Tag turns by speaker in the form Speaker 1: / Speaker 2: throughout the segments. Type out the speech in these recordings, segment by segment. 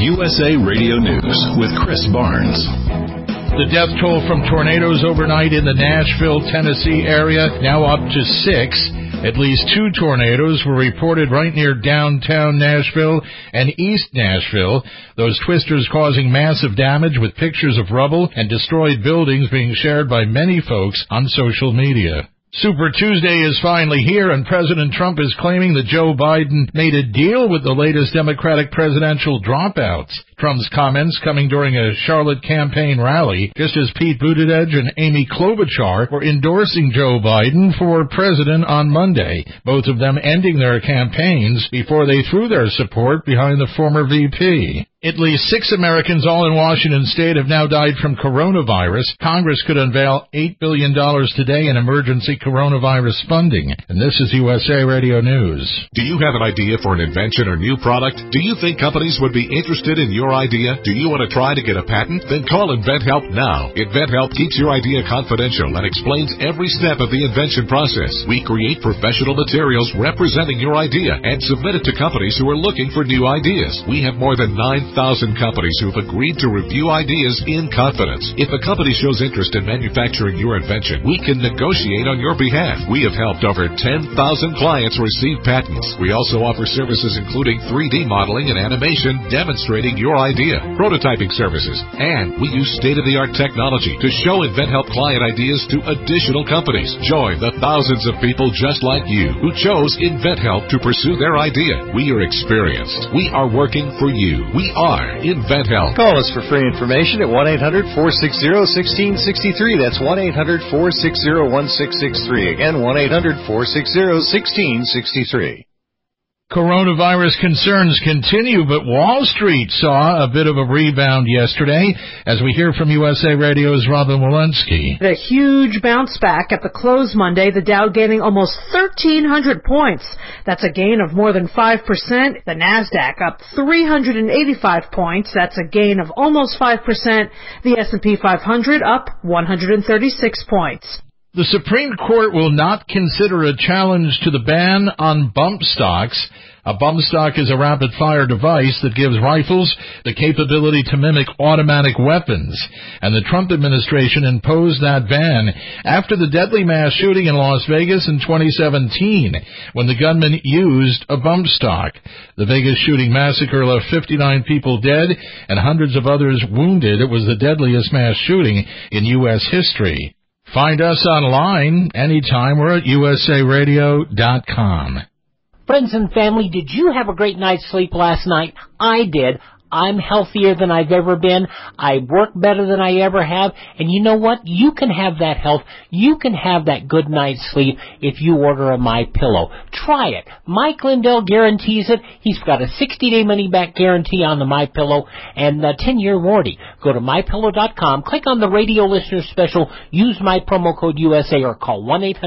Speaker 1: USA Radio News with Chris Barnes.
Speaker 2: The death toll from tornadoes overnight in the Nashville, Tennessee area now up to 6. At least 2 tornadoes were reported right near downtown Nashville and East Nashville. Those twisters causing massive damage with pictures of rubble and destroyed buildings being shared by many folks on social media. Super Tuesday is finally here, and President Trump is claiming that Joe Biden made a deal with the latest Democratic presidential dropouts. Trump's comments coming during a Charlotte campaign rally, just as Pete Buttigieg and Amy Klobuchar were endorsing Joe Biden for president on Monday, both of them ending their campaigns before they threw their support behind the former VP. At least 6 Americans, all in Washington state, have now died from coronavirus. Congress could unveil $8 billion today in emergency coronavirus funding. And this is USA Radio News.
Speaker 3: Do you have an idea for an invention or new product? Do you think companies would be interested in your idea? Do you want to try to get a patent? Then call InventHelp now. InventHelp keeps your idea confidential and explains every step of the invention process. We create professional materials representing your idea and submit it to companies who are looking for new ideas. We have more than 9,000 companies who have agreed to review ideas in confidence. If a company shows interest in manufacturing your invention, we can negotiate on your behalf. We have helped over 10,000 clients receive patents. We also offer services including 3D modeling and animation demonstrating your idea, prototyping services, and we use state-of-the-art technology to show InventHelp client ideas to additional companies. Join the thousands of people just like you who chose InventHelp to pursue their idea. We are experienced. We are working for you. We are InventHelp.
Speaker 4: Call us for free information at 1-800-460-1663. That's 1-800-460-1663. Again, 1-800-460-1663.
Speaker 2: Coronavirus concerns continue, but Wall Street saw a bit of a rebound yesterday, as we hear from USA Radio's Robin Walensky.
Speaker 5: A huge bounce back at the close Monday, the Dow gaining almost 1,300 points. That's a gain of more than 5%. The Nasdaq up 385 points. That's a gain of almost 5%. The S&P 500 up 136 points.
Speaker 2: The Supreme Court will not consider a challenge to the ban on bump stocks. A bump stock is a rapid-fire device that gives rifles the capability to mimic automatic weapons, and the Trump administration imposed that ban after the deadly mass shooting in Las Vegas in 2017, when the gunman used a bump stock. The Vegas shooting massacre left 59 people dead and hundreds of others wounded. It was the deadliest mass shooting in U.S. history. Find us online anytime. We're at usaradio.com.
Speaker 6: Friends and family, did you have a great night's sleep last night? I did. I'm healthier than I've ever been. I work better than I ever have. And you know what? You can have that health. You can have that good night's sleep if you order a MyPillow. Try it. Mike Lindell guarantees it. He's got a 60-day money-back guarantee on the MyPillow and a 10-year warranty. Go to MyPillow.com, click on the radio listener special, use my promo code USA, or call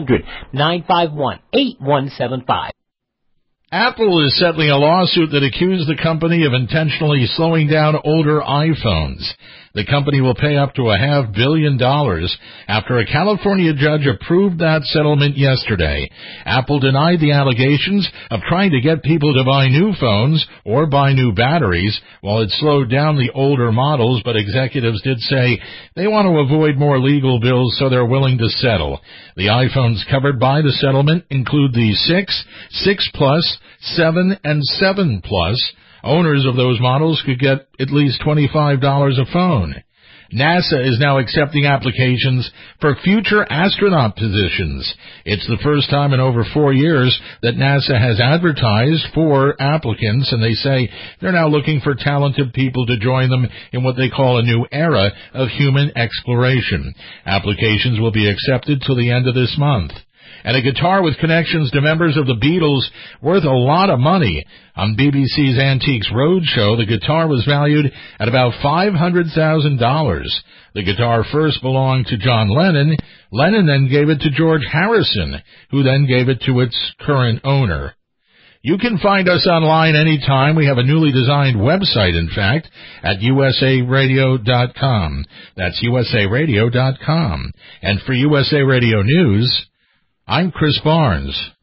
Speaker 6: 1-800-951-8175.
Speaker 2: Apple is settling a lawsuit that accused the company of intentionally slowing down older iPhones. The company will pay up to $500 million after a California judge approved that settlement yesterday. Apple denied the allegations of trying to get people to buy new phones or buy new batteries while it slowed down the older models, but executives did say they want to avoid more legal bills, so they're willing to settle. The iPhones covered by the settlement include the 6, 6 Plus, 7, and 7 Plus. Owners of those models could get at least $25 a phone. NASA is now accepting applications for future astronaut positions. It's the first time in over 4 years that NASA has advertised for applicants, and they say they're now looking for talented people to join them in what they call a new era of human exploration. Applications will be accepted till the end of this month. And a guitar with connections to members of the Beatles worth a lot of money. On BBC's Antiques Roadshow, the guitar was valued at about $500,000. The guitar first belonged to John Lennon. Lennon then gave it to George Harrison, who then gave it to its current owner. You can find us online anytime. We have a newly designed website, in fact, at usaradio.com. That's usaradio.com. And for USA Radio News, I'm Chris Barnes.